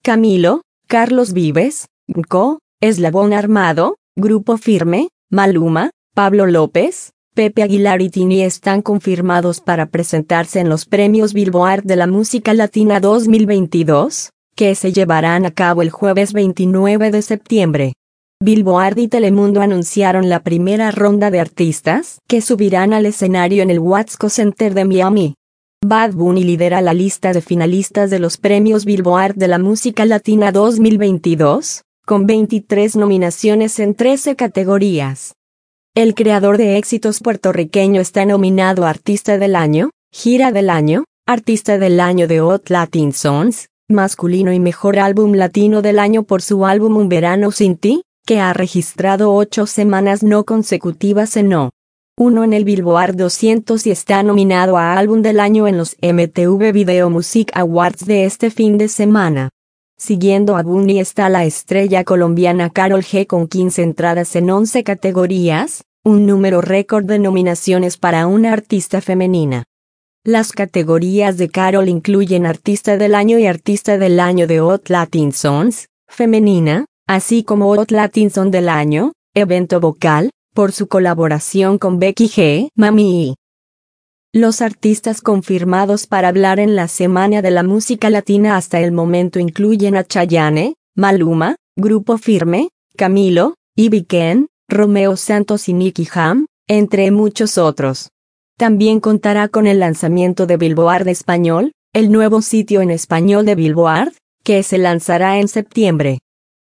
Camilo, Carlos Vives, Gko, Eslabón Armado, Grupo Firme, Maluma, Pablo López, Pepe Aguilar y Tini están confirmados para presentarse en los premios Billboard de la Música Latina 2022, que se llevarán a cabo el jueves 29 de septiembre. Billboard y Telemundo anunciaron la primera ronda de artistas que subirán al escenario en el Watsco Center de Miami. Bad Bunny lidera la lista de finalistas de los premios Billboard de la Música Latina 2022, con 23 nominaciones en 13 categorías. El creador de éxitos puertorriqueño está nominado a Artista del Año, Gira del Año, Artista del Año de Hot Latin Songs, Masculino y Mejor Álbum Latino del Año por su álbum Un Verano Sin Ti, que ha registrado 8 semanas no consecutivas en No.1 en el Billboard 200 y está nominado a Álbum del Año en los MTV Video Music Awards de este fin de semana. Siguiendo a Bunny está la estrella colombiana Karol G con 15 entradas en 11 categorías, un número récord de nominaciones para una artista femenina. Las categorías de Karol incluyen Artista del Año y Artista del Año de Hot Latin Songs, femenina, así como Hot Latin Song del Año, evento vocal, por su colaboración con Becky G. Mami. Los artistas confirmados para hablar en la Semana de la Música Latina hasta el momento incluyen a Chayanne, Maluma, Grupo Firme, Camilo, Ivy Queen, Romeo Santos y Nicky Jam, entre muchos otros. También contará con el lanzamiento de Billboard Español, el nuevo sitio en español de Billboard, que se lanzará en septiembre.